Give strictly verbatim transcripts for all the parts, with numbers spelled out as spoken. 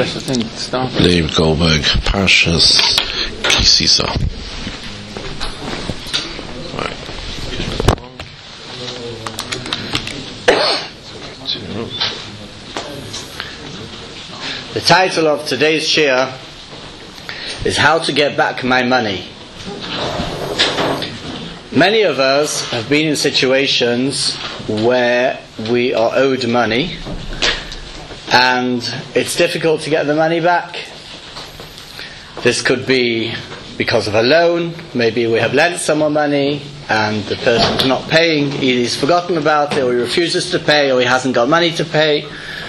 Leib Goldberg, Parshas Kisisa. Right. The title of today's shir is How to Get Back My Money. Many of us have been in situations where we are owed money and it's difficult to get the money back. This could be because of a loan. Maybe we have lent someone money and the person's not paying. Either he's forgotten about it, or he refuses to pay, or he hasn't got money to pay.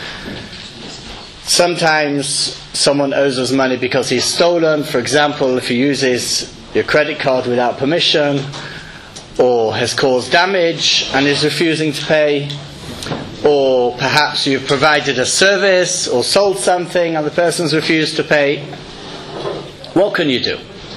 Sometimes someone owes us money because he's stolen. For example, if he uses your credit card without permission, or has caused damage and is refusing to pay. Or perhaps you've provided a service or sold something and the person's refused to pay. What can you do?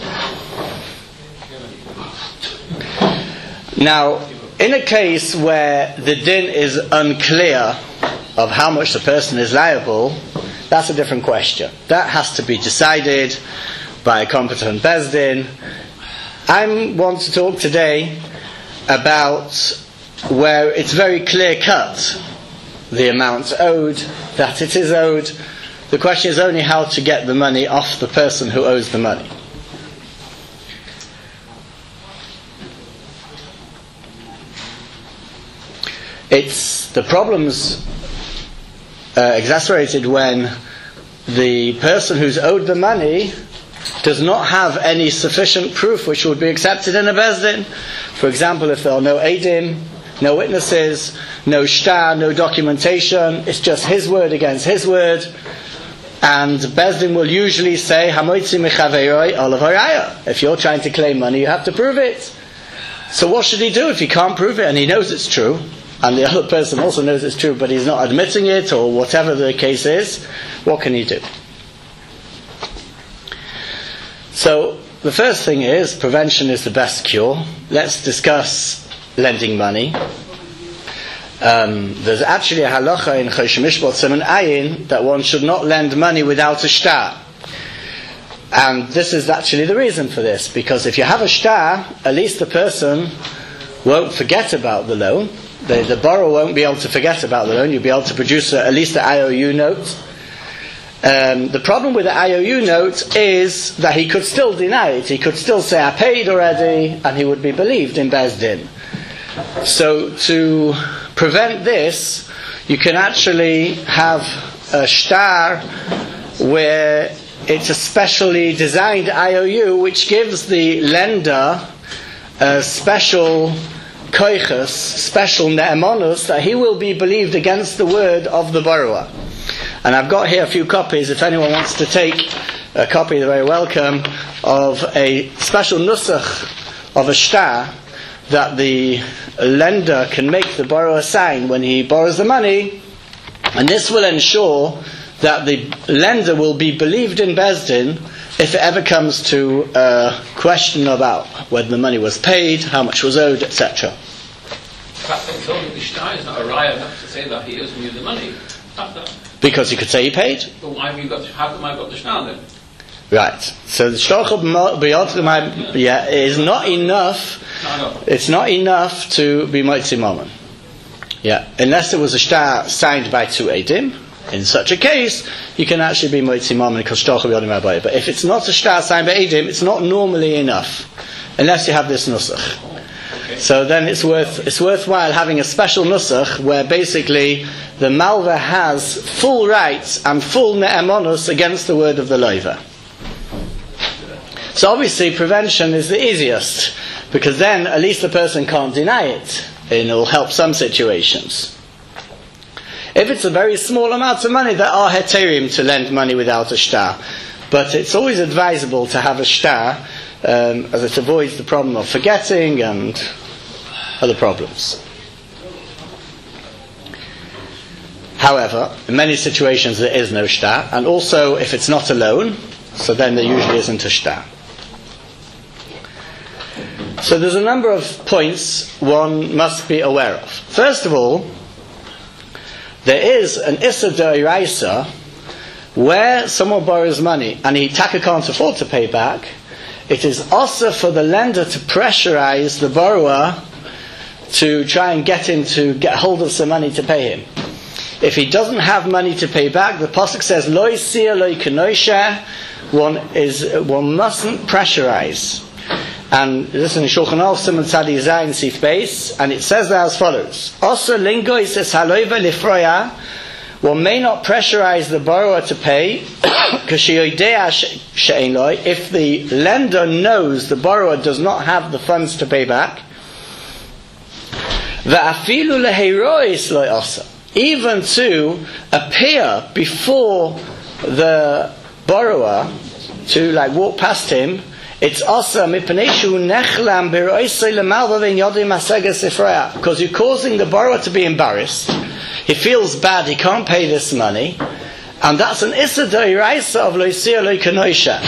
Now, in a case where the din is unclear of how much the person is liable, that's a different question. That has to be decided by a competent Beis Din. I want to talk today about where it's very clear cut, the amount owed, that it is owed. The question is only how to get the money off the person who owes the money. It's the problems uh, exacerbated when the person who's owed the money does not have any sufficient proof which would be accepted in a Beis Din. For example, if there are no eidim, no witnesses, no shtar, no documentation, it's just his word against his word, and Beis Din will usually say, Hamoitzi mechaveiroi olav haraya. If you're trying to claim money, you have to prove it. So what should he do if he can't prove it and he knows it's true, and the other person also knows it's true but he's not admitting it, or whatever the case is? What can he do? So the first thing is, prevention is the best cure. Let's discuss lending money. Um, there's actually a halacha in Chosh Mishpat Siman Ayin that one should not lend money without a shtar. And this is actually the reason for this, because if you have a shtar, at least the person won't forget about the loan. The, the borrower won't be able to forget about the loan. You'll be able to produce a, at least an I O U note. Um, the problem with the I O U note is that he could still deny it. He could still say, I paid already, and he would be believed in Beis Din. So to prevent this, you can actually have a shtar where it's a specially designed I O U which gives the lender a special koiches, special ne'emonus, that he will be believed against the word of the borrower. And I've got here a few copies. If anyone wants to take a copy, they're very welcome, of a special nusach of a shtar that the lender can make the borrower sign when he borrows the money, and this will ensure that the lender will be believed in Beis Din if it ever comes to a question about whether the money was paid, how much was owed, et cetera. The shtar is not a raya enough to say that he owes me the money. Because he could say he paid. But why have you got? How come I got the shtar then? Right. So the shtoch b'yod yeah is not enough. No, no. It's not enough to be moitzi mammon. Yeah, unless there was a shtar signed by two eidim. In such a case, you can actually be moitzi mammon because shtoch b'yod rabbi. But if it's not a shtar signed by eidim, it's not normally enough, unless you have this nusach. Okay. So then it's worth it's worthwhile having a special nusach where basically the malva has full rights and full ne'emonus against the word of the loiva. So obviously prevention is the easiest, because then at least the person can't deny it, and it will help some situations. If it's a very small amount of money, there are heterim to lend money without a shtar, but it's always advisable to have a shtar, um, as it avoids the problem of forgetting and other problems. However, in many situations there is no shtar, and also if it's not a loan, so then there usually isn't a shtar. So there's a number of points one must be aware of. First of all, there is an Issa D'Oraisa where someone borrows money and he taka can't afford to pay back, it is also for the lender to pressurize the borrower to try and get him to get hold of some money to pay him. If he doesn't have money to pay back, the pasuk says, "Lo yisir lo yiknosha." One is one mustn't pressurize. And listen, in Shulchan Aruch Siman Tzadi Zayin Sif Beis, and it says there as follows: "Also lingo is haloiva lifroya." One may not pressurize the borrower to pay, if the lender knows the borrower does not have the funds to pay back. Even to appear before the borrower, to like walk past him, it's also because you're causing the borrower to be embarrassed. He feels bad, he can't pay this money, and that's an issa d'oraisa of lo yisir lo yiknosha.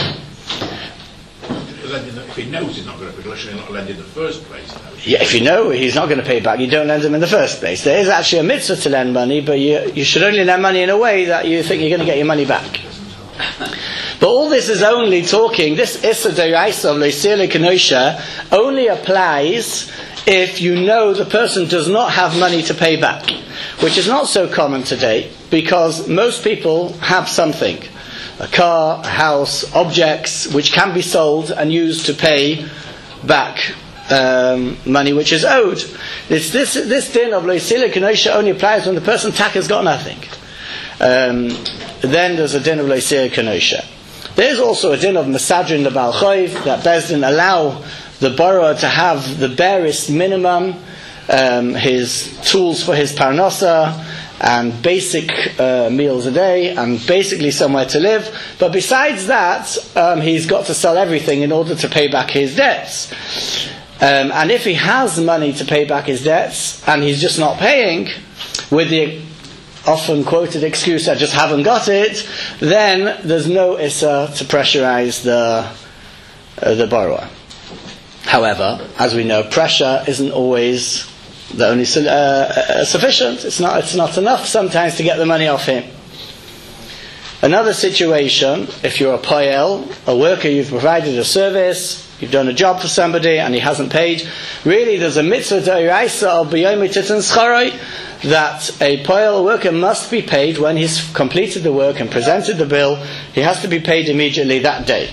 If he knows he's not going to pay, should he not lend in the first place? Yeah, if you know he's not going to pay back, you don't lend him in the first place. There is actually a mitzvah to lend money, but you, you should only lend money in a way that you think you're going to get your money back. But all this is only talking, this issa d'oraisa of lo yisir lo yiknosha only applies if you know the person does not have money to pay back, which is not so common today, because most people have something, a car, a house, objects which can be sold and used to pay back um, money which is owed. It's this this din of lo yisir lo yiknosha only applies when the person tak has got nothing. Um, then there's a din of lo yisir lo yiknosha. There's also a din of mesadrin the Baal Chayv, that Bezdin allow the borrower to have the barest minimum, um, his tools for his parnasa, and basic uh, meals a day, and basically somewhere to live. But besides that, um, he's got to sell everything in order to pay back his debts. Um, and if he has money to pay back his debts, and he's just not paying, with the often quoted excuse, "I just haven't got it," then there's no issa to pressurize the uh, the borrower. However, as we know, pressure isn't always the only uh, uh, sufficient. It's not. It's not enough sometimes to get the money off him. Another situation: if you're a poel, a worker, you've provided a service, you've done a job for somebody, and he hasn't paid. Really, there's a mitzvah d'oraisa of b'yom titan schoroi that a poel worker must be paid when he's completed the work and presented the bill. He has to be paid immediately that day.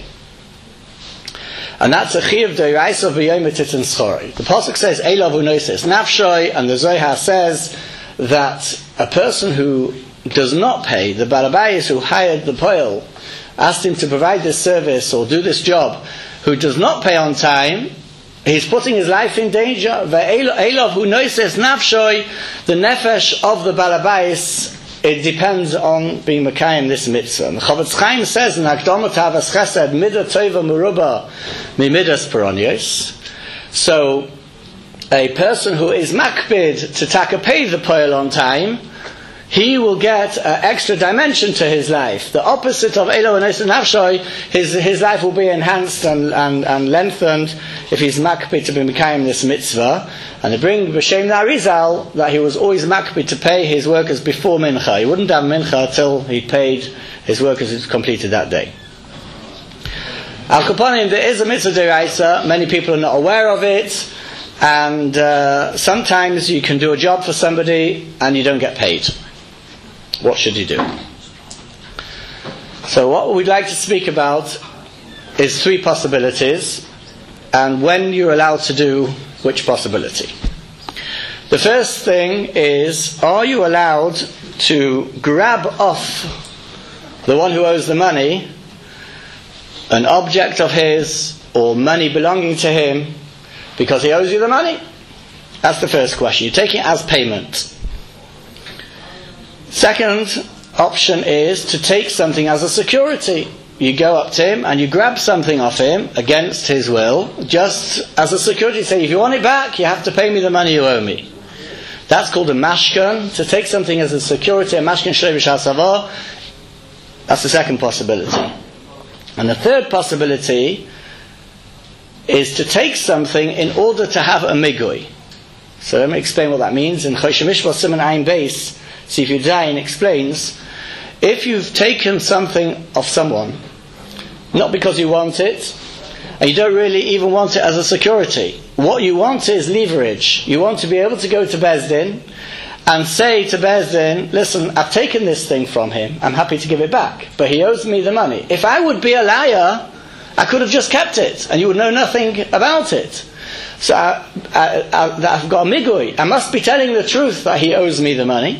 And that's a chiyuv d'oraisa b'yom titan schoroi. The pasuk says elav hu noises nafshoi, and the Zohar says that a person who does not pay, the balabayis who hired the poel, asked him to provide this service or do this job, who does not pay on time, he's putting his life in danger. Ve'elav hu noises nafshoi, the nefesh of the balabayis, it depends on being Mekayim this mitzvah. And Chavetz Chaim says in Hakdamot Havas Chesed, Midah Tova Meruba Mimidas Peronios. So, a person who is makbid to taka pay the poel on time, he will get an extra dimension to his life. The opposite of Elo and Osen Nafshoi, his his life will be enhanced and, and, and lengthened if he's makbid to be Mekayim this mitzvah. And they bring B'Shem Narizal that he was always makbid to pay his workers before Mincha. He wouldn't have Mincha till he paid his workers who completed that day. Al Kapanim, there is a mitzvah d'oraisa. Many people are not aware of it. And uh, sometimes you can do a job for somebody and you don't get paid. What should you do? So what we'd like to speak about is three possibilities, and when you're allowed to do which possibility. The first thing is, are you allowed to grab off the one who owes the money an object of his or money belonging to him because he owes you the money? That's the first question. You take it as payment. Second option is to take something as a security. You go up to him and you grab something off him against his will, just as a security. Say, if you want it back, you have to pay me the money you owe me. That's called a mashkan. To take something as a security, a mashkan shlei b'shasavah, that's the second possibility. And the third possibility is to take something in order to have a migui. So let me explain what that means. In Choshen Mishpat Siman Ayin Beis, Sif Yudayin explains, if you've taken something of someone, not because you want it, and you don't really even want it as a security, what you want is leverage. You want to be able to go to Beis Din and say to Beis Din, listen, I've taken this thing from him, I'm happy to give it back, but he owes me the money. If I would be a liar, I could have just kept it, and you would know nothing about it. So I, I, I, I've got a migui. I must be telling the truth that he owes me the money.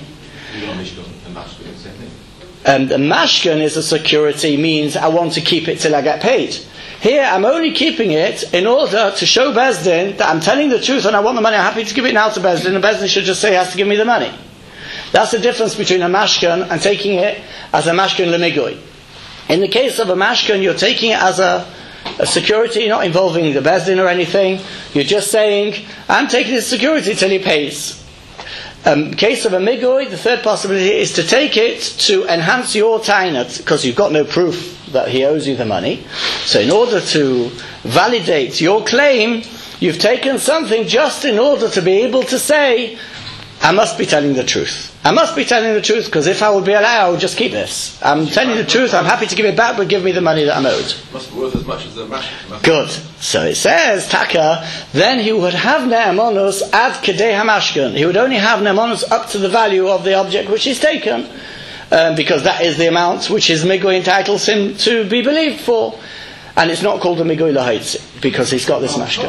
And the mashkan is a security, means I want to keep it till I get paid. Here I'm only keeping it in order to show Beis Din that I'm telling the truth and I want the money. I'm happy to give it now to Beis Din, and Beis Din should just say he has to give me the money. That's the difference between a mashkan and taking it as a mashkan lemigui. In the case of a mashkan, you're taking it as a, a security, not involving the Beis Din or anything. You're just saying, I'm taking this security till he pays. Um, case of a migui, the third possibility is to take it to enhance your tainat, because you've got no proof that he owes you the money. So in order to validate your claim, you've taken something just in order to be able to say, I must be telling the truth. I must be telling the truth, because if I would be a liar, I would just keep this. I'm telling the truth, I'm happy to give it back, but give me the money that I'm owed. Must be worth as much as the mash. Good. So it says, Taka, then he would have ne'emonus ad kedei hamashkan. He would only have ne'emonus up to the value of the object which is taken, um, because that is the amount which his migui entitles him to be believed for. And it's not called a migui lahaitzi, because he's got this mashkan.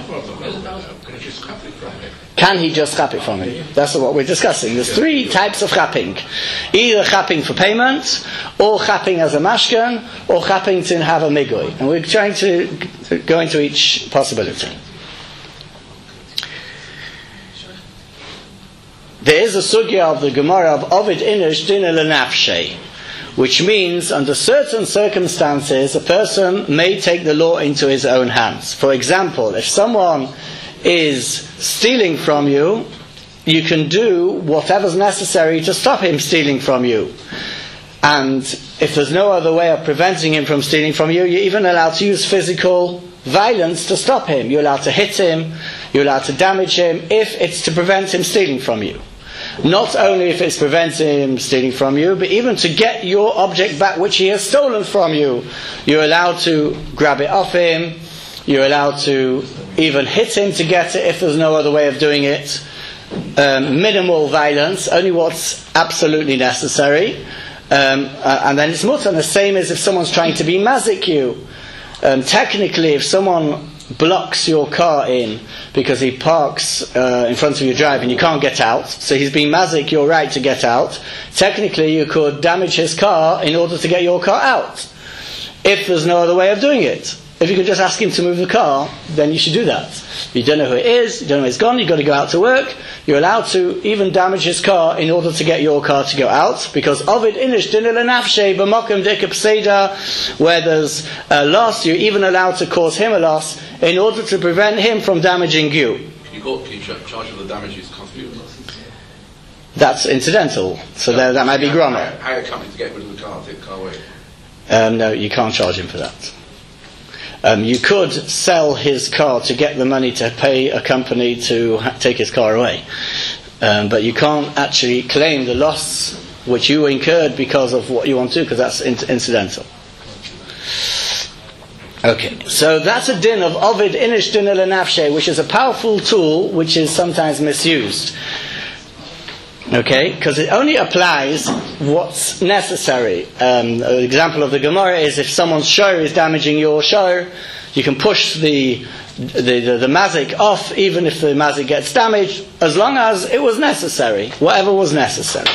Can he just chap it from him? That's what we're discussing. There's three types of chapping. Either chapping for payment, or chapping as a mashkan, or chapping to have a migui. And we're trying to go into each possibility. There is a sugya of the Gemara of Ovid Inish Dina Lenafshe, which means under certain circumstances a person may take the law into his own hands. For example, if someone is stealing from you, you can do whatever's necessary to stop him stealing from you. And if there's no other way of preventing him from stealing from you, you're even allowed to use physical violence to stop him. You're allowed to hit him, you're allowed to damage him, if it's to prevent him stealing from you. Not only if it's preventing him stealing from you, but even to get your object back which he has stolen from you. You're allowed to grab it off him, you're allowed to even hit him to get it if there's no other way of doing it. Um, minimal violence, only what's absolutely necessary. Um, uh, and then it's mutter. The same as if someone's trying to be mazik you. Um, technically, if someone blocks your car in because he parks uh, in front of your drive and you can't get out, so he's being mazik your right to get out, technically you could damage his car in order to get your car out, if there's no other way of doing it. If you could just ask him to move the car, then you should do that. You don't know who it is, you don't know where it's gone, you've got to go out to work, you're allowed to even damage his car in order to get your car to go out, because Ovid Inish Dinil Nafshe B'Mokem Dekep Seder, where there's a loss, you're even allowed to cause him a loss in order to prevent him from damaging you. Can you, go, can you charge for the damages contributed? That's incidental, so no, there, that might be grammar. Hire a company to get rid of the car, take the car away. Um, no, you can't charge him for that. Um, you could sell his car to get the money to pay a company to ha- take his car away. Um, but you can't actually claim the loss which you incurred because of what you want to do, because that's in- incidental. Okay, so that's a din of Ovid Inish Din El Nafshe, which is a powerful tool which is sometimes misused. Okay, because it only applies what's necessary. Um, an example of the Gemara is if someone's show is damaging your show, you can push the the, the, the mazik off, even if the mazik gets damaged, as long as it was necessary, whatever was necessary.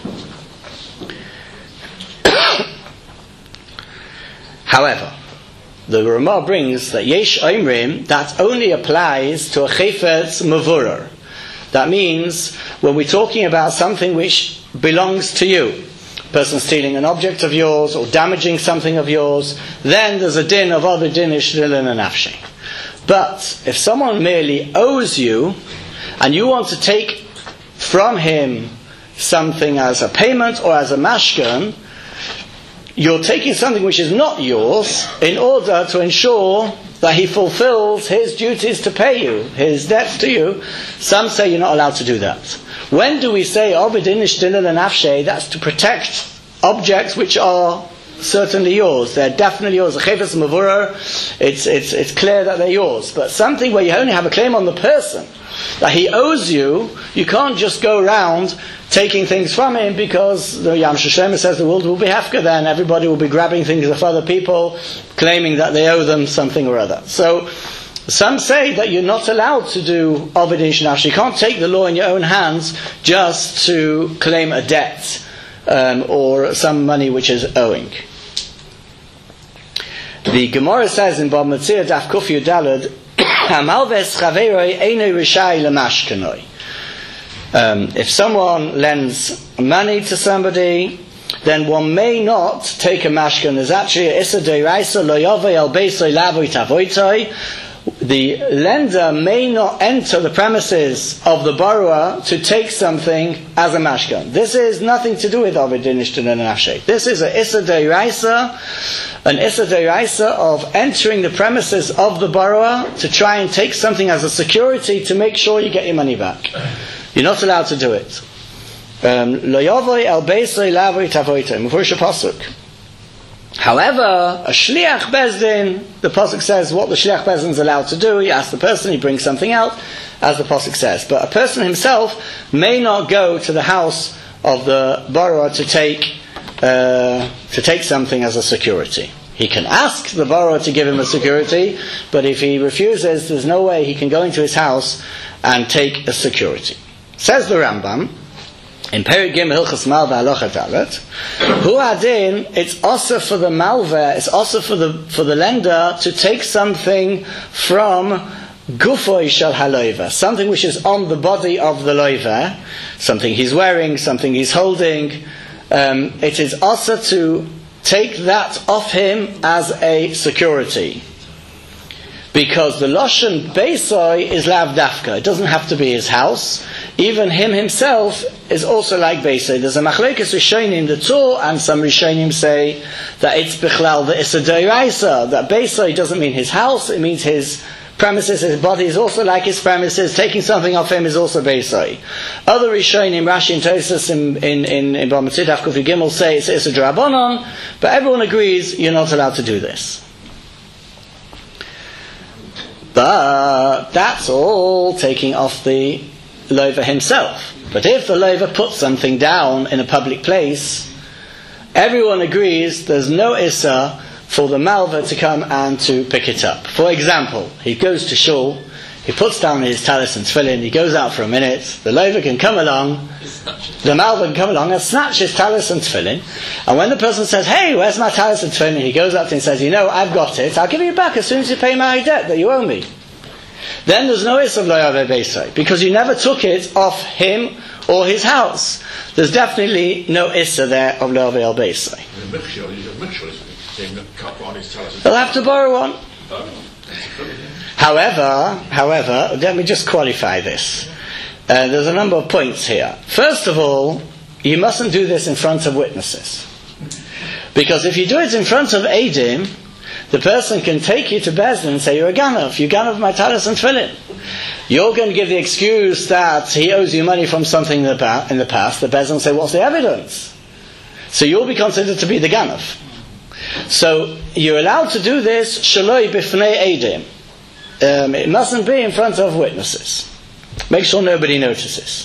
However, the Ramah brings that Yesh Oimrim, that only applies to a chayfetz mavurar. That means when we're talking about something which belongs to you, a person stealing an object of yours or damaging something of yours, then there's a din of other din ishdilin and afshe. But if someone merely owes you and you want to take from him something as a payment or as a mashkan, you're taking something which is not yours in order to ensure that he fulfills his duties to pay you, his debts to you. Some say you're not allowed to do that. When do we say Obed Inish Dinan and Afshe? That's to protect objects which are certainly yours. They're definitely yours. A chayfetz mavurah, it's it's it's clear that they're yours. But something where you only have a claim on the person, that he owes you, you can't just go around taking things from him, because the Yam Shema says the world will be hefka then. Everybody will be grabbing things of other people, claiming that they owe them something or other. So some say that you're not allowed to do Ovid in Shinash. You can't take the law in your own hands just to claim a debt um, or some money which is owing. The Gemara says in Bab Metzia Daf Kuf Yudalad, Hamalves Chaveroi Eino Rishai Lamashkanoi. If someone lends money to somebody, then one may not take a mashkan. There's actually a Issa Deiraisa Lo Yovei Al Beisoi Lavoi Tavoitoi. The lender may not enter the premises of the borrower to take something as a mashkan. This is nothing to do with Ovid Dinishtan and Nafshe. This is a Issa Deiraisa, an Issa Deiraisa of entering the premises of the borrower to try and take something as a security to make sure you get your money back. You're not allowed to do it. Lo yovoi el beisoi lavoi tavoitoi. Mufurish pasuk. However, a shliach bezdin, the pasuk says what the shliach bezdin is allowed to do. He asks the person, he brings something out, as the pasuk says. But a person himself may not go to the house of the borrower to take uh, to take something as a security. He can ask the borrower to give him a security, but if he refuses, there's no way he can go into his house and take a security. Says the Rambam in Perik Gimel Hilchos Malva Halacha Dalet, Hu Adin, it's also for the malva, it's also for the for the lender to take something from Gufoi Shel Haloiva, something which is on the body of the loiva, something he's wearing, something he's holding. Um, it is also to take that off him as a security. Because the Lashon Beisoi is Lav Dafka. It doesn't have to be his house. Even him himself is also like Beisoi. There's a Machlekes Rishonim, the Tur, and some Rishonim say that it's Bichlal the Issa Deiraisa, that Beisoi doesn't mean his house, it means his premises, his body is also like his premises. Taking something off him is also Beisoi. Other Rishonim, Rashi and Tosas in in in, in Bava Metzia Daf Kuf Gimel say it's Issa D'Rabbanan, but everyone agrees you're not allowed to do this. But that's all taking off the loiva himself. But if the loiva puts something down in a public place, everyone agrees there's no issa for the malva to come and to pick it up. For example, he goes to shul, he puts down his talis and tefillin, he goes out for a minute, the loiva can come along, the malva can come along and snatch his talis and tefillin, and when the person says, hey, where's my talis and tefillin? He goes up to him and says, you know, I've got it, I'll give you it back as soon as you pay my debt that you owe me. Then there's no issa of lo yaveh beisai, because you never took it off him or his house. There's definitely no issa there of lo yaveh beisai. They'll have to borrow one. However, however, let me just qualify this. Uh, there's a number of points here. First of all, you mustn't do this in front of witnesses. Because if you do it in front of Eidim, the person can take you to Bezdin and say, you're a ganav, you ganav my talis and tefillin. You're going to give the excuse that he owes you money from something in the, pa- in the past. The Bezdin will say, what's the evidence? So you'll be considered to be the ganav. So you're allowed to do this shaloi b'fnei Eidim. Um, it mustn't be in front of witnesses. Make sure nobody notices.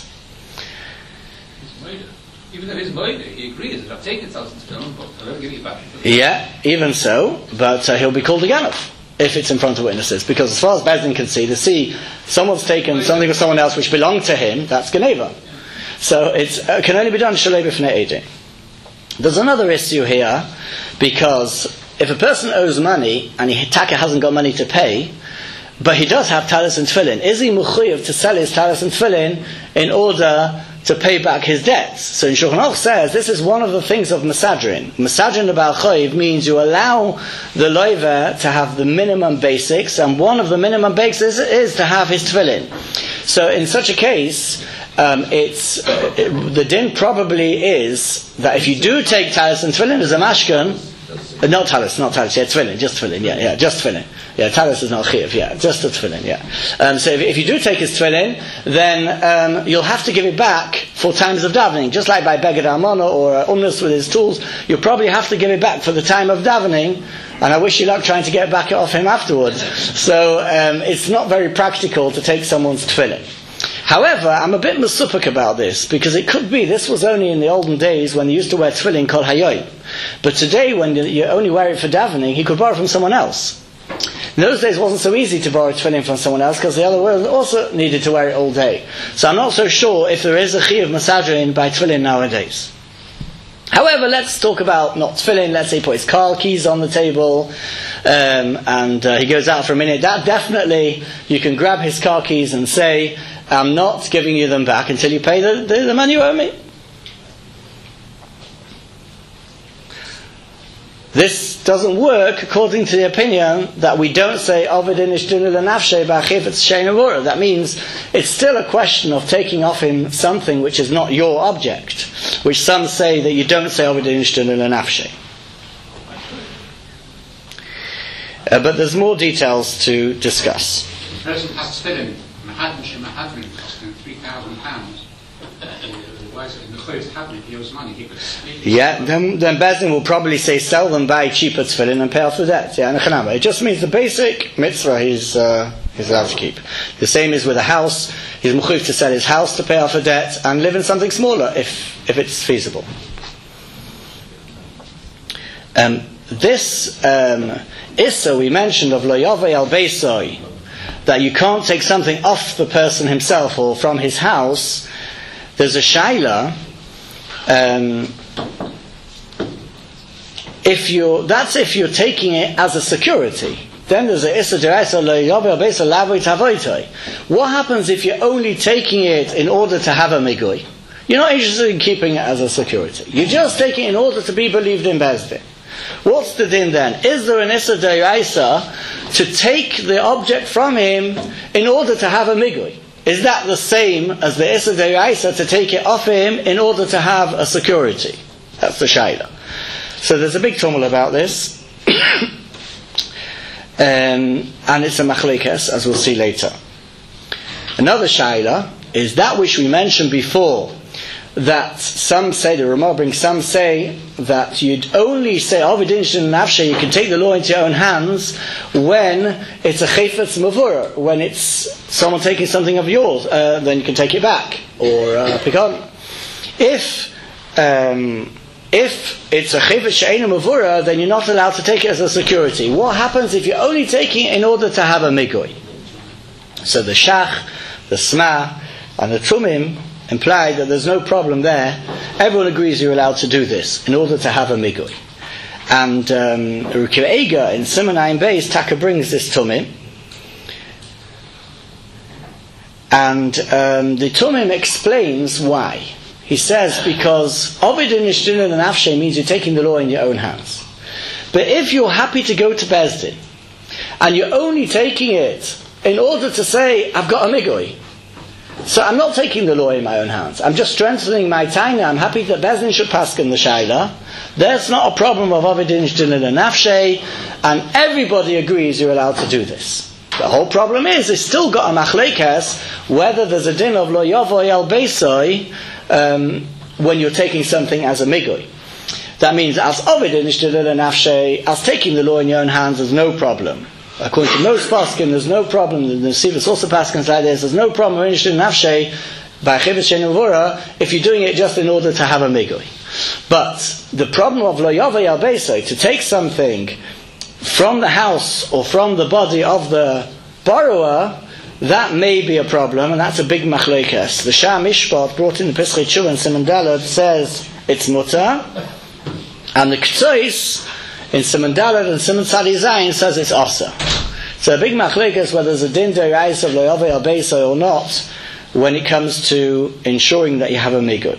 Even though he's moida, he agrees that I've taken thousands of films, but I'll never give you back. Yeah, even so, but uh, he'll be called a ganav if it's in front of witnesses, because as far as Bezdin can see, to see someone's taken something of someone else which belonged to him, that's geneva. So it uh, can only be done shalei b'fnei Eidim. There's another issue here, because if a person owes money and he taka hasn't got money to pay, but he does have talis and tefillin, is he mechuyev to sell his talis and tefillin in order to pay back his debts? So in Shulchan Aruch says this is one of the things of Mesadrin. Mesadrin about Choyev means you allow the loiver to have the minimum basics, and one of the minimum basics is, is to have his tefillin. So in such a case, um, it's uh, it, the din probably is that if you do take talis and tefillin as a mashkan, Uh, not talis, not talis, yeah, tefillin, just tefillin, yeah, yeah, just tefillin. Yeah, talis is not chiv, yeah, just a tefillin, yeah. Um, so if, if you do take his tefillin, then um, you'll have to give it back for times of davening. Just like by Beged Almana or uh, Umnus with his tools, you'll probably have to give it back for the time of davening, and I wish you luck trying to get it back off him afterwards. So um, it's not very practical to take someone's tefillin. However, I'm a bit masupik about this, because it could be this was only in the olden days when they used to wear tefillin called hayoy. But today, when you only wear it for davening, he could borrow from someone else. In those days, it wasn't so easy to borrow tefillin from someone else, because the other world also needed to wear it all day. So I'm not so sure if there is a chiyuv masajrin by tefillin nowadays. However, let's talk about not tefillin. Let's say he put his car keys on the table, um, and uh, he goes out for a minute. That definitely, you can grab his car keys and say, I'm not giving you them back until you pay the, the, the money you owe me. This doesn't work according to the opinion that we don't say Ovidin Ishtunu L'Nafshei B'Achifetz Shein Avura. That means it's still a question of taking off him something which is not your object, which some say that you don't say Ovidin Ishtunu L'Nafshei. Uh, but there's more details to discuss. The person has tefillin, Mahadin Shemahadin, costing three thousand pounds. Why is it in the Chayes Hadin? He owes money. He could speak. Yeah, then, then Bezdin will probably say sell them, buy cheaper tefillin and pay off the debt. Yeah, and it just means the basic mitzvah he's, uh, he's allowed to keep. The same is with a house. He's mechuv to sell his house to pay off a debt and live in something smaller if, if it's feasible. Um, this um, Issa we mentioned of Lo Yavei Al Beisoi, that you can't take something off the person himself or from his house. There's a shaila. Um, if you're, that's if you're taking it as a security. Then there's a issa deraisa lo yavei beisa lavoi tavoitoi. What happens if you're only taking it in order to have a migui? You're not interested in keeping it as a security. You're just taking it in order to be believed in Bezdin. What's the din then? Is there an issa deraisa to take the object from him in order to have a migui? Is that the same as the issa deraisa to take it off him in order to have a security? That's the shaila. So there's a big tumult about this. um, and it's a machlekes, as we'll see later. Another shaila is that which we mentioned before, that some say, the Ramah brings, some say that you'd only say Ovidin Shin Nafshe, you can take the law into your own hands when it's a chayfetz mavura, when it's someone taking something of yours, uh, then you can take it back or uh, pick on. If um, if it's a chayfetz she'eina mavura, then you're not allowed to take it as a security. What happens if you're only taking it in order to have a migui? So the shach, the sma, and the trumim imply that there's no problem there. Everyone agrees you're allowed to do this in order to have a migui. And um, Rukiv Eiga in Simonayim Beis, Taka brings this tumim. And um, the tumim explains why. He says because Ovidin Ishtinin and Afshe means you're taking the law in your own hands. But if you're happy to go to Bezdin and you're only taking it in order to say, I've got a migui, so I'm not taking the law in my own hands. I'm just strengthening my taina. I'm happy that Bezdin should paskin the shaila. There's not a problem of Ovidin Ishtinin and Nafshei, and everybody agrees you're allowed to do this. The whole problem is, it's still got a machlekes whether there's a din of lo yavoy al beisoi um, when you're taking something as a migui. That means as Ovidin Ishtinin and Nafshei, as taking the law in your own hands, there's no problem. According to most paskin, there's no problem. The Sivas also paskins like this. There's no problem in nafshei by chivus shenuvura if you're doing it just in order to have a migui. But the problem of lo yavei al beisoi, to take something from the house or from the body of the borrower, that may be a problem, and that's a big machlekes. The Shah Mishpat brought in the Pesach Tshuva and Simon Dalad says it's mutar, and the Ketzois in Simon Dalad and Simon Tzadi Zayin says it's asa. So a big machlekes whether there's a din derais of lo yavei al beisoi or not when it comes to ensuring that you have a migui.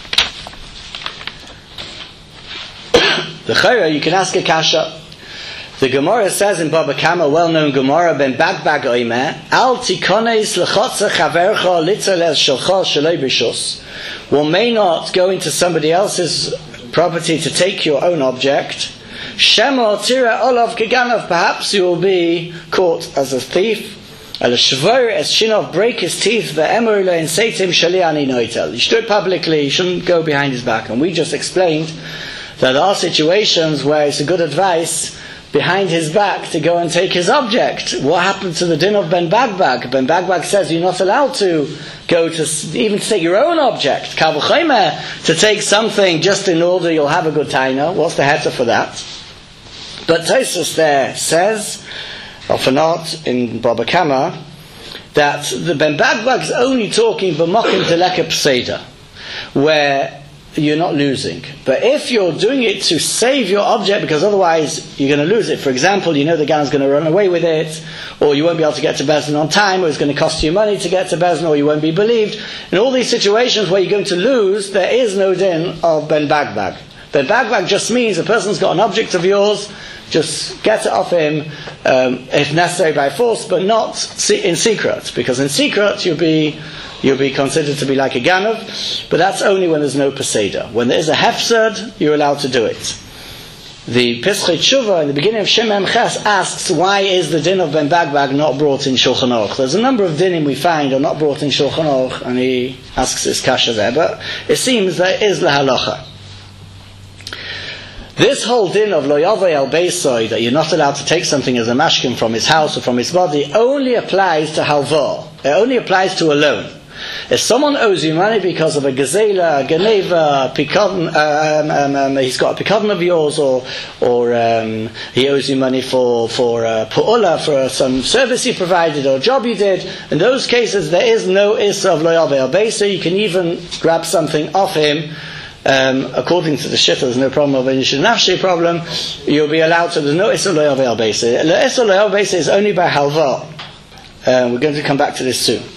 The chayra, you can ask a kasha The Gemara says in Baba Kama, well-known Gemara, Ben Bagbag Oimer, Al tikones lechotza chavercha litzoles shalcha shaloi b'shus. One may not go into somebody else's property to take your own object. Shema tira olav keganav, perhaps you will be caught as a thief. Al shvor es shinov, break his teeth. Ve'emor lein say to him, shali ani noitel. You should do it publicly. You shouldn't go behind his back. And we just explained that there are situations where it's a good advice behind his back to go and take his object. What happened to the din of Ben Bagbag? Ben Bagbag says you're not allowed to go to even to take your own object. Kal v'chomer, to take something just in order you'll have a good taina. What's the heter for that? But Tosfos there says, or for not in Baba Kama, that the Ben Bagbag is only talking b'mokim deleka pseida, where you're not losing. But if you're doing it to save your object, because otherwise you're going to lose it. For example, you know the gun's going to run away with it, or you won't be able to get to Beis Din on time, or it's going to cost you money to get to Beis Din, or you won't be believed. In all these situations where you're going to lose, there is no din of Ben Bagbag. Ben Bagbag just means a person's got an object of yours, just get it off him, um, if necessary by force, but not in secret, because in secret you'll be You'll be considered to be like a ganav, but that's only when there's no peseda. When there is a hefsed, you're allowed to do it. The Pischei Tshuva in the beginning of Shem Mem Ches asks, why is the din of Ben Bagbag not brought in Shulchan Aruch? There's a number of dinim we find are not brought in Shulchan Aruch, and he asks his kasha there, but it seems there is la halacha. This whole din of lo yavei al beisoi, that you're not allowed to take something as a mashkin from his house or from his body, only applies to halva. It only applies to a loan. If someone owes you money because of a gazela, a geneva, pikadon, um, um, um, he's got a pikadon of yours, or or um, he owes you money for for uh, pu'ula, for some service you provided or a job you did. In those cases, there is no issa of lo yavei al beisoi. You can even grab something off him. Um, according to the Shitta, there's no problem of an Yishur Nafshi problem. You'll be allowed to. There's no issa lo yavei al beisoi. The issa lo yavei al beisoi is only by halva. Um, we're going to come back to this soon.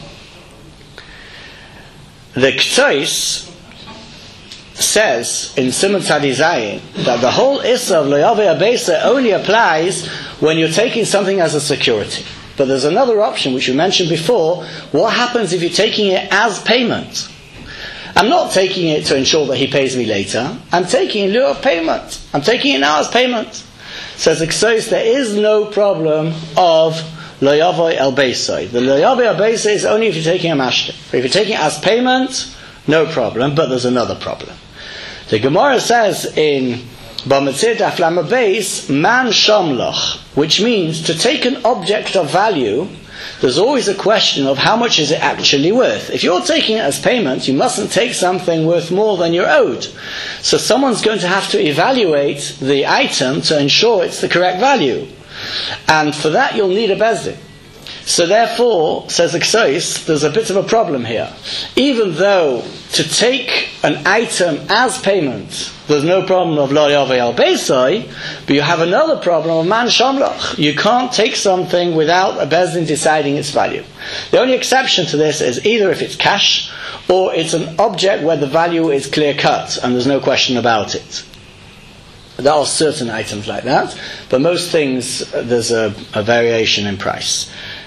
The K'tois says in Simon Tzadi Zayin that the whole issa of lo yavei al beisoi only applies when you're taking something as a security. But there's another option which we mentioned before. What happens if you're taking it as payment? I'm not taking it to ensure that he pays me later. I'm taking it in lieu of payment. I'm taking it now as payment. Says the K'tois, there is no problem of lo yavei al beisoi. The lo yavei al beisoi is only if you're taking a mashkin. If you're taking it as payment, no problem, but there's another problem. The Gemara says in Bamitzir Daf Lamed Beis, man shamloch, which means to take an object of value, there's always a question of how much is it actually worth. If you're taking it as payment, you mustn't take something worth more than you're owed. So someone's going to have to evaluate the item to ensure it's the correct value. And for that you'll need a Beis Din. So therefore, says the K'tois, there's a bit of a problem here. Even though to take an item as payment, there's no problem of lo yavei al beisoi, but you have another problem of man shamloch. You can't take something without a Beis Din deciding its value. The only exception to this is either if it's cash, or it's an object where the value is clear cut, and there's no question about it. There are certain items like that, but most things, there's a, a variation in price.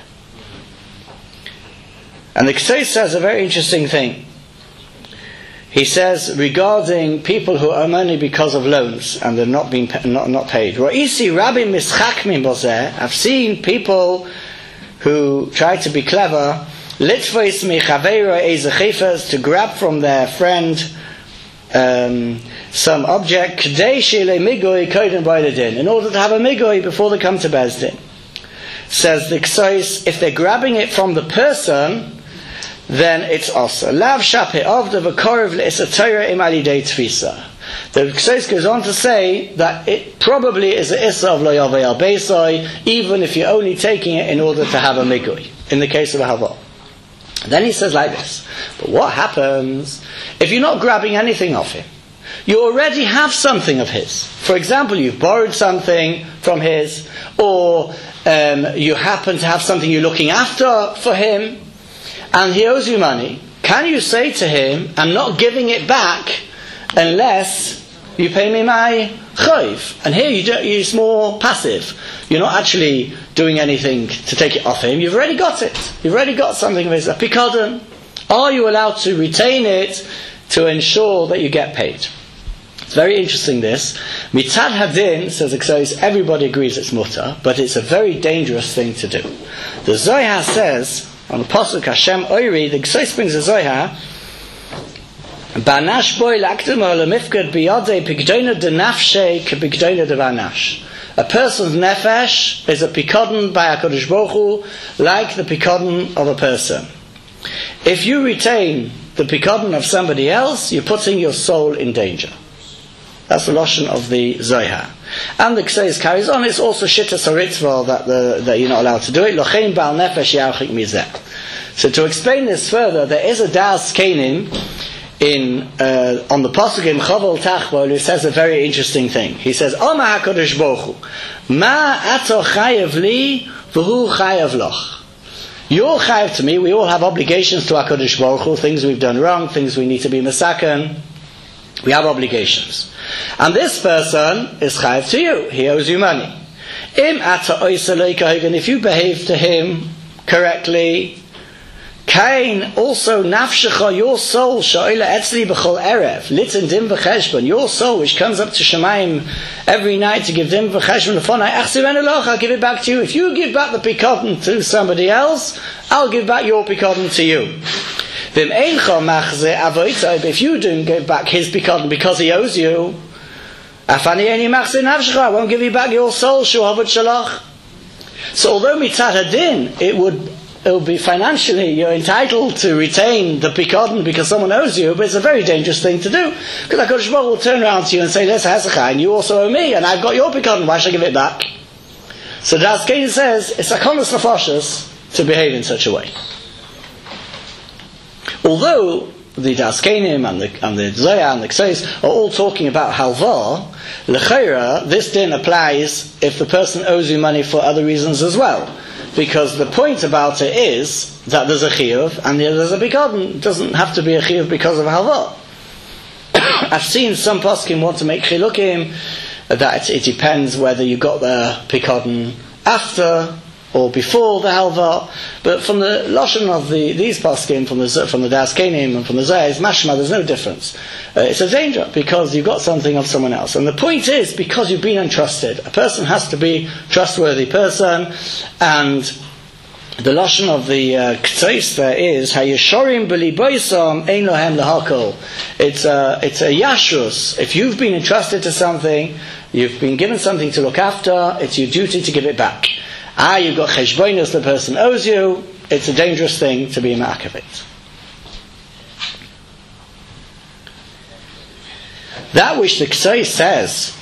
And the K'tois says a very interesting thing. He says regarding people who owe money because of loans and they're not being not not paid. I've seen people who try to be clever, to grab from their friend um, some object, in order to have a migoi before they come to Beis Din. Says the K'tois, if they're grabbing it from the person, then it's also lav shape of the v'korev le'isatayra im alidei tfisa. The K'tois goes on to say that it probably is an issa of lo yavei al beisoi, even if you're only taking it in order to have a migui, in the case of a hava. Then he says like this, but what happens if you're not grabbing anything off him? You already have something of his. For example, you've borrowed something from his, or um, you happen to have something you're looking after for him, and he owes you money. Can you say to him, I'm not giving it back unless you pay me my chayv. And here you do, it's more passive. You're not actually doing anything to take it off him. You've already got it. You've already got something of his. A pikadon. Are you allowed to retain it to ensure that you get paid? It's very interesting this. Mitzad hadin, says Exos, everybody agrees it's mutter, but it's a very dangerous thing to do. The Zohar says, on the Pasuk Hashem Oiri, the Exos brings the Zohar, Banash boy lakdimo lemifkad biyadei pigdoina de nafshe ke pigdoina de banash. A person's nefesh is a pikadon by HaKadosh Baruch Hu, like the pikadon of a person. If you retain the pikadon of somebody else, you're putting your soul in danger. That's the lashon of the Zohar. And the Kseis carries on. It's also shittas haritzvah that the that you're not allowed to do it. Lochein bal nefesh yarchik mizeh. So to explain this further, there is a das kenim in uh, on the pasuk in Chavel Tachbol who says a very interesting thing. He says, "Omar Hakadosh Baruch Hu, ma ato chayav li v'hu chayav loch." You're chayav to me. We all have obligations to Hakadosh Baruch Hu, things we've done wrong, things we need to be masaken. We have obligations. And this person is chayav to you. He owes you money. Im ata oisaleika, and if you behave to him correctly, kain also nafshecha, your soul, sha'ila etzli b'chol erev, litin dim v'cheshbon, your soul which comes up to Shemayim every night to give dim v'cheshbon l'fonai, achsiv eneloch, I'll give it back to you. If you give back the pikadon to somebody else, I'll give back your pikadon to you. If you don't give back his pikadon because he owes you, I won't give you back your soul. So although mitzad hadin, it would it would be financially you're entitled to retain the pikadon because someone owes you, but it's a very dangerous thing to do, because HaKadosh Baruch Hu will turn around to you and say, "Let's hasachai, and you also owe me, and I've got your pikadon. Why should I give it back?" So Das Kein says it's a konos nefashos to behave in such a way. Although the Das Kenim and the and the Zohar and the Kseis are all talking about halva, l'chayra, this din applies if the person owes you money for other reasons as well, because the point about it is that there's a chiyuv and there's a pikadon. It doesn't have to be a chiyuv because of halva. I've seen some poskim want to make chilukim that it depends whether you got the pikadon after or before the halva, but from the lashon of the these paskim, from the from the Das Kenim and from the Zohar, is mashma. There's no difference. Uh, it's a danger because you've got something of someone else, and the point is because you've been entrusted. A person has to be a trustworthy person, and the lashon of the uh, Kseis there is hayeshorim b'liboisam ein lohem lahakol. It's a it's a yashrus. If you've been entrusted to something, you've been given something to look after. It's your duty to give it back. Ah, you've got cheshbonos, the person owes you, it's a dangerous thing to be a ma'ak of it. That which the Kseis says,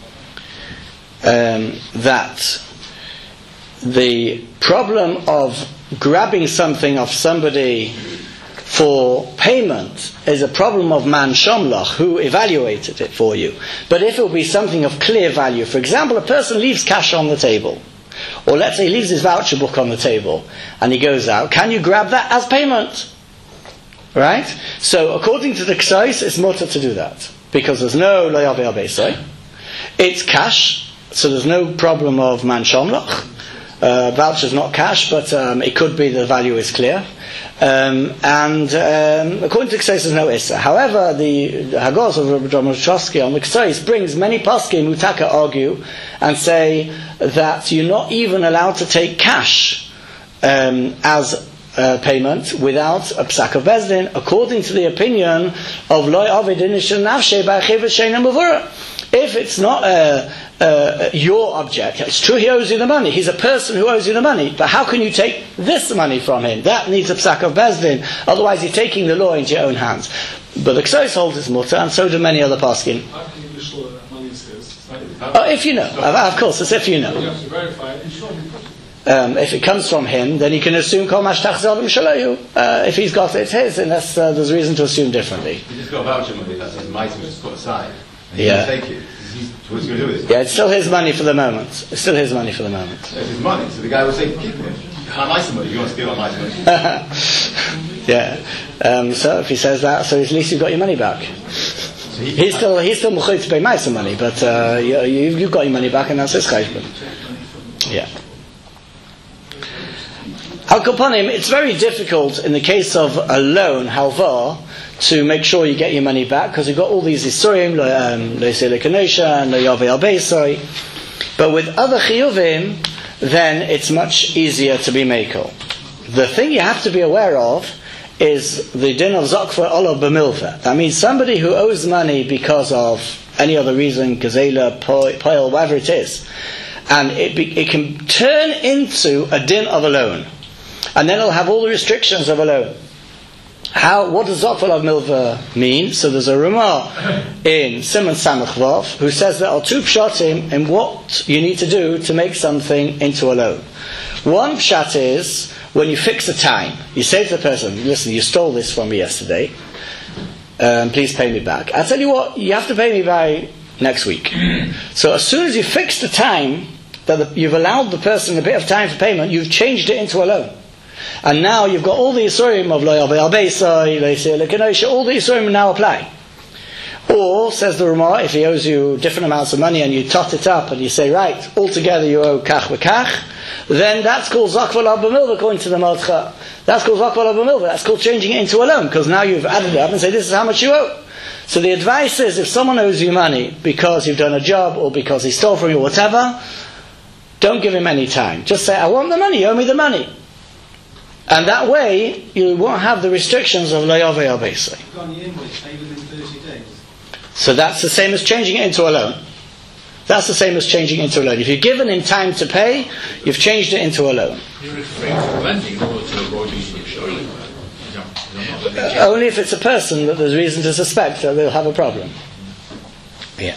um, that the problem of grabbing something off somebody for payment is a problem of man shomlach, who evaluated it for you. But if it will be something of clear value, for example, a person leaves cash on the table, or let's say he leaves his voucher book on the table and he goes out, can you grab that as payment? Right? So according to the Kseis, it's mutter to do that, because there's no lo yaveh abesai. It's cash, so there's no problem of man shomlach. Uh, voucher's not cash, but um, it could be the value is clear. Um, and um, according to Kseis, there's no issa. However, the Hagos of Rabbi Dromoshkovsky on the Kseis brings many poskim who taka argue and say that you're not even allowed to take cash um, as uh, payment without a psak of bezdin, according to the opinion of loy avidin ishel nafshe ba'achiv sheina mavura. If it's not uh, uh, your object, it's true he owes you the money. He's a person who owes you the money. But how can you take this money from him? That needs a psak of bezdin. Otherwise, you're taking the law into your own hands. But the Kseis holds his mutter, and so do many other poskim. How can you be sure that money is his? Oh, if you know, of course, it's if you know. You have to verify it. Um, if it comes from him, then he can assume kol mashtach zalim shalayu. If he's got it, it's his, unless uh, there's reason to assume differently. He just got a voucher money. That's his item just put aside. He Yeah. can take it. He's, what's he going to do with it? Yeah, it's still his money for the moment. It's still his money for the moment. It's his money. So the guy will say, keep it. I like somebody. You want to steal on my money? Yeah. Um, so if he says that, so at least you've got your money back. So He's still he's still mechuyev to pay ma'aser money, but uh, you, you, you've got your money back, and that's his cheshbon. Yeah. Al Kaponim, it's very difficult in the case of a loan, halva, to make sure you get your money back, because you've got all these isurim, leisei lekenosha, and le'yavei al beisai. But with other chiyuvim, then it's much easier to be mekel. The thing you have to be aware of is the din of zakfa olav b'milva. That means somebody who owes money because of any other reason, gazela, poil, whatever it is, and it, be, it can turn into a din of a loan. And then it'll have all the restrictions of a loan. How? What does Zakfa of Milva mean? So there's a Ramah in Simon Samach Vav who says there are two pshatim in what you need to do to make something into a loan. One pshat is when you fix a time. You say to the person, listen, you stole this from me yesterday. Um, please pay me back. I tell you what, you have to pay me by next week. So as soon as you fix the time, that the, you've allowed the person a bit of time for payment, you've changed it into a loan. And now you've got all the Yisurim of Lo Yavei Al Beisai, Leisei Lekenosha, all the Yisurim now apply. Or, says the Ramah, if he owes you different amounts of money and you tot it up and you say, right, altogether you owe kach v'kach, then that's called Zakva Lo B'milva according to the Malcha. That's called Zakva Lo B'milva. That's called changing it into a loan, because now you've added it up and say, this is how much you owe. So the advice is, if someone owes you money because you've done a job or because he stole from you or whatever, don't give him any time. Just say, I want the money, you owe me the money. And that way, you won't have the restrictions of Lo Yavei Al Beisai. So that's the same as changing it into a loan. That's the same as changing it into a loan. If you've given him time to pay, you've changed it into a loan. You're referring to lending in order to avoid using it, surely. Uh, only if it's a person that there's reason to suspect that they'll have a problem. Yeah.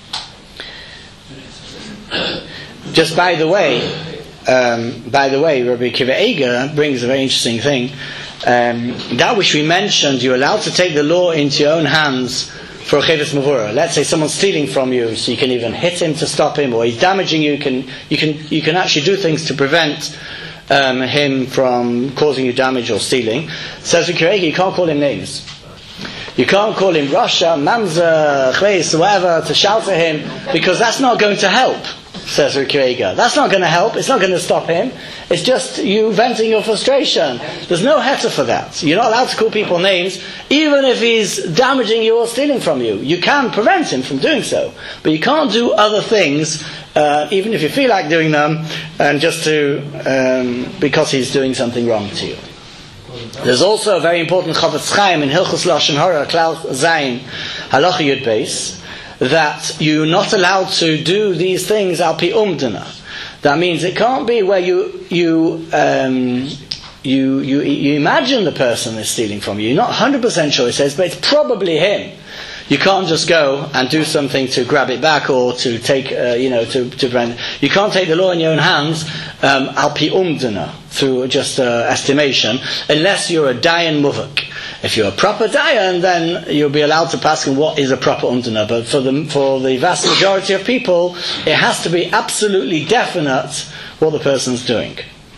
Just by the way, um, by the way, Rabbi Akiva Eiger brings a very interesting thing. Um, that which we mentioned, you're allowed to take the law into your own hands for a cheves mavura. Let's say someone's stealing from you, so you can even hit him to stop him, or he's damaging you. You can you can you can actually do things to prevent um, him from causing you damage or stealing. Says Rabbi Akiva Eiger, you can't call him names. You can't call him Rasha, Mamza, Chveis, whatever, to shout at him, because that's not going to help. Says Rabbi Akiva Eiger. That's not going to help. It's not going to stop him. It's just you venting your frustration. There's no heter for that. You're not allowed to call people names, even if he's damaging you or stealing from you. You can prevent him from doing so, but you can't do other things, uh, even if you feel like doing them, and just to um, because he's doing something wrong to you. There's also a very important Chavetz Chaim in Hilchos Lashon Hara, Klal Zayin, Halacha Yud Beis, that you're not allowed to do these things al pi umdana. That means it can't be where you you um, you, you you imagine the person is stealing from you. You're not one hundred percent sure, it says, but it's probably him. You can't just go and do something to grab it back or to take, uh, you know, to to brand. You can't take the law in your own hands um, al pi umdana, through just uh, estimation, unless you're a dayan muvak. If you're a proper dayan, then you'll be allowed to pass on what is a proper umdana. But for the for the vast majority of people, it has to be absolutely definite what the person's doing.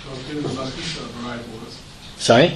Sorry?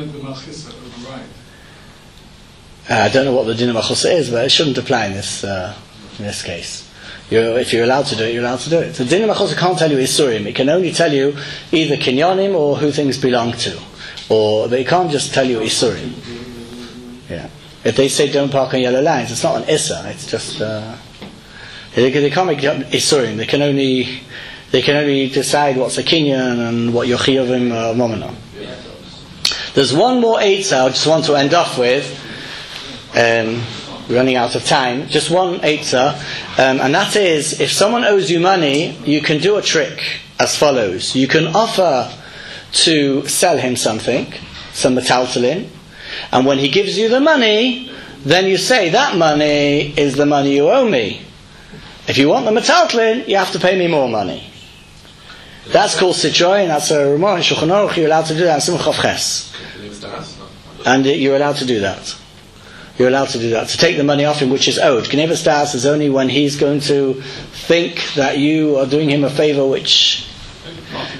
Uh, I don't know what the din of machusa is, but it shouldn't apply in this uh, in this case. You're, if you're allowed to do it, you're allowed to do it. The din of machusa can't tell you isurim. It can only tell you either kinyanim or who things belong to. Or they can't just tell you isurim. Yeah. If they say don't park on yellow lines, it's not an issa. It's just uh, they, they can't make isurim. They can only they can only decide what's a kinyan and what your chiyuvim are momenon. There's one more eitzah I just want to end off with. Um, running out of time. Just one eitzah, um, and that is, if someone owes you money, you can do a trick as follows. You can offer to sell him something, some metaltalin, and when he gives you the money, then you say, that money is the money you owe me. If you want the metaltalin, you have to pay me more money. That's called sitroy, and that's a Ramah in Shulchan Aruch. You're allowed to do that in Simcha Ches. And you're allowed to do that. You're allowed to do that, to take the money off him which is owed. Gneva Stas is only when he's going to think that you are doing him a favour which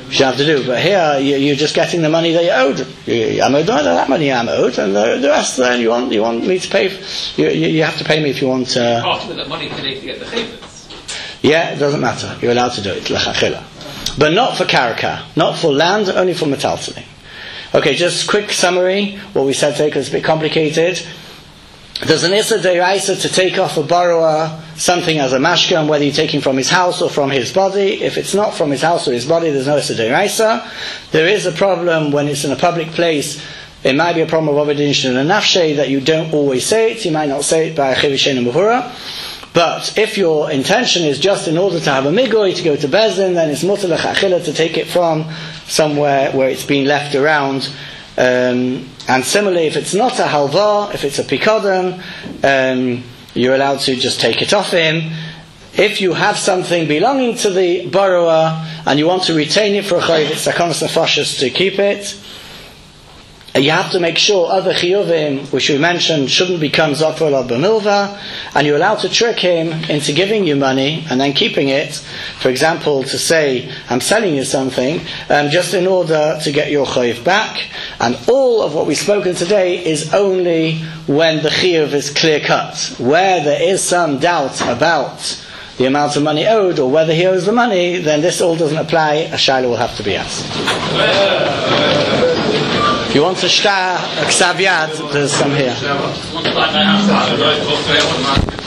which you have to do. But here, you, you're just getting the money that you owed. You, I'm owed that money I'm owed, and the, the rest then you want you want me to pay. For, you, you you have to pay me if you want. Uh, Part of that money today to get the chayvitz. yeah, it doesn't matter. You're allowed to do it, l'chachila, but not for karaka, not for land, only for metaltali. Okay, just quick summary. What we said today, because it's a bit complicated. There's an issa deiraisa to take off a borrower something as a mashka, and whether you're taking from his house or from his body. If it's not from his house or his body, there's no issa deiraisa. There is a problem when it's in a public place. It might be a problem of obedishin and nafshe that you don't always say it. You might not say it by chivishen and muhura. But if your intention is just in order to have a migoy, to go to Bezdin, then it's mutar l'chachila to take it from somewhere where it's been left around. Um, and similarly, if it's not a halva, if it's a pikodon, um, you're allowed to just take it off him. If you have something belonging to the borrower and you want to retain it for a chayiv, it's sakonas nefashos to keep it. You have to make sure other chiyuvim, which we mentioned, shouldn't become zokvar al b'milva, and you're allowed to trick him into giving you money and then keeping it. For example, to say, I'm selling you something, um, just in order to get your chayiv back. And all of what we've spoken today is only when the chiyuv is clear cut. Where there is some doubt about the amount of money owed or whether he owes the money, then this all doesn't apply. A shaila will have to be asked. If you want to shtar a ksav yad, there's some here.